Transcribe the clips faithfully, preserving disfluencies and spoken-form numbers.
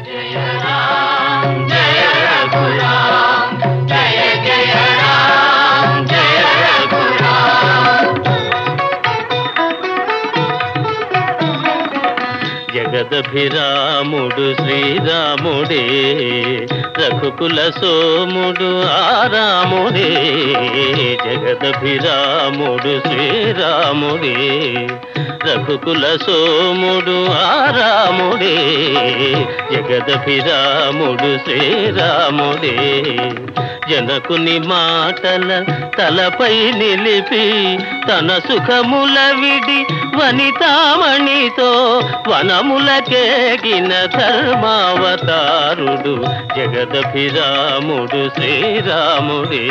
జగదభిరాముడు శ్రీరాముడే రఘుకుల సోముడు ఆరాముడే జగదభిరాముడు శ్రీరాముడే రఘుకుల సోముడు ఆరాముడే జగదభిరాముడు శ్రీరాముడే జనకుని మాటల తలపై నిలిపి తన సుఖముల విడి వనితామణితో వనములకేగిన ధర్మావతారుడు జగదభిరాముడు శ్రీరాముడే.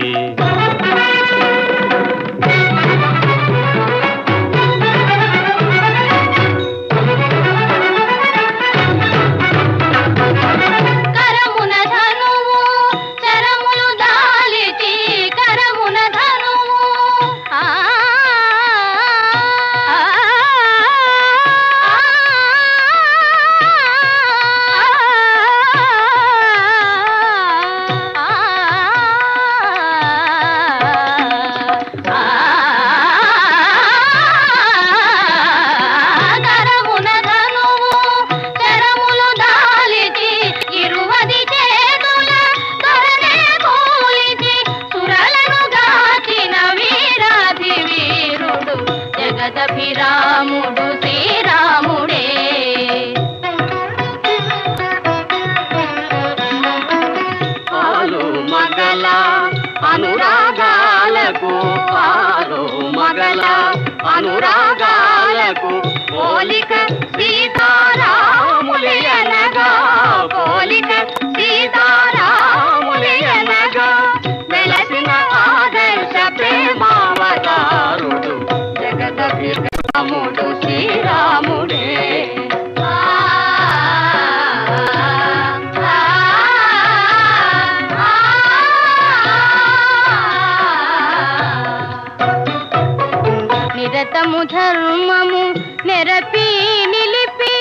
జగదభిరాముడు శ్రీరాముడే. పాలు మగల అనురాగాలకు పాలు మగల అనురాగాలకు పోలిక సీతారాములయనగా పోలిక సీతారాములయనగా వెలసిన ఆదర్శ ప్రేమావతారుడు జగదభిరాముడు శ్రీరాముడే. నిరతము ధర్మము నెరపి నిలిపి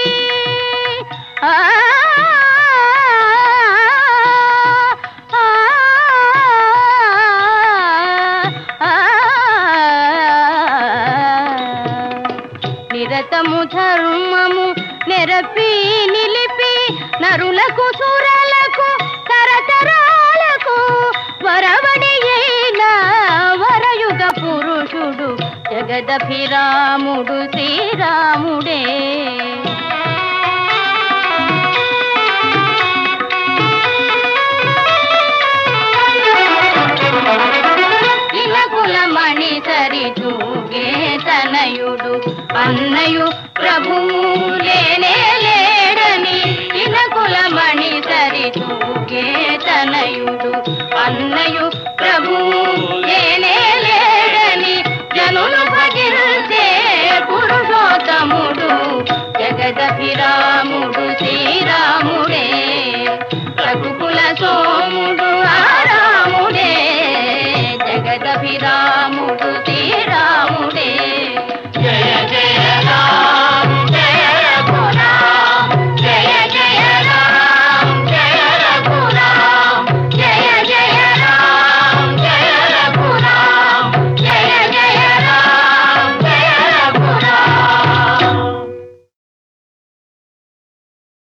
నిరతము ధర్మము నెరపి నిలిపి నరులకు సురలకు తరతరాలకు వరవడి అయిన వరయుగ పురుషుడు జగదభిరాముడు శ్రీరాముడే. ఇలకుల మణి సరి తూగే తనయుడు అన్నయు ప్రభు